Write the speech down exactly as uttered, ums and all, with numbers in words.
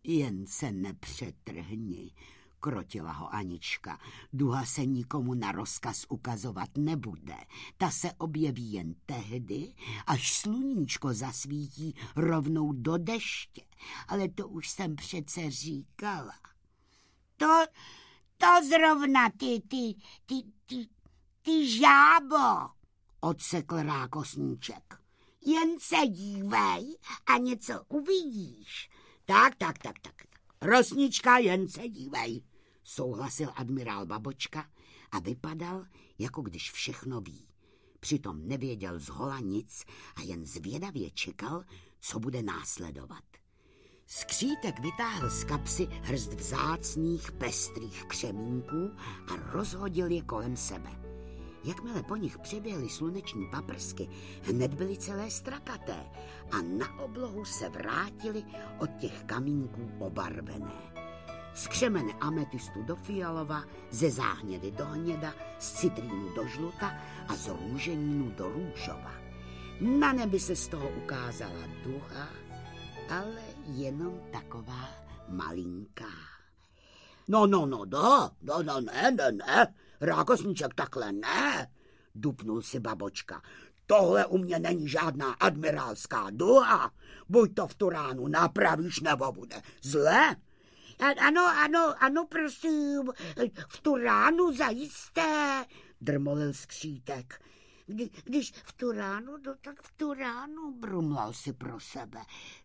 Jen se nepřetrhni, krotila ho Anička. Duha se nikomu na rozkaz ukazovat nebude. Ta se objeví jen tehdy, až sluníčko zasvítí rovnou do deště. Ale to už jsem přece říkala. To, to zrovna ty, ty, ty, ty, ty žábo, odsekl Rákosníček. Jen se dívej a něco uvidíš. Tak, tak, tak, tak. Rosnička, jen se dívej, souhlasil admirál Babočka a vypadal, jako když všechno ví. Přitom nevěděl zhola nic a jen zvědavě čekal, co bude následovat. Skřítek vytáhl z kapsy hrst vzácných pestrých křemínků a rozhodil je kolem sebe. Jakmile po nich přeběhly sluneční paprsky, hned byly celé strakaté a na oblohu se vrátily od těch kamínků obarvené. Z křemene ametistu do fialova, ze záhnědy do hněda, z citrínu do žluta a z růženínu do růžova. Na nebi se z toho ukázala duha, ale jenom taková malinká. No, no, no, no, no, no, ne, ne, ne, Rákosníček, takhle ne, dupnul si Babočka. Tohle u mě není žádná admirálská duha. Buď to v tu ránu napravíš, nebo bude zle. Ano, ano, ano, prosím, v tu ránu zajisté, drmolil Skřítek. Kdy, když v tu ránu, no, tak v tu ránu, brumlal si pro sebe.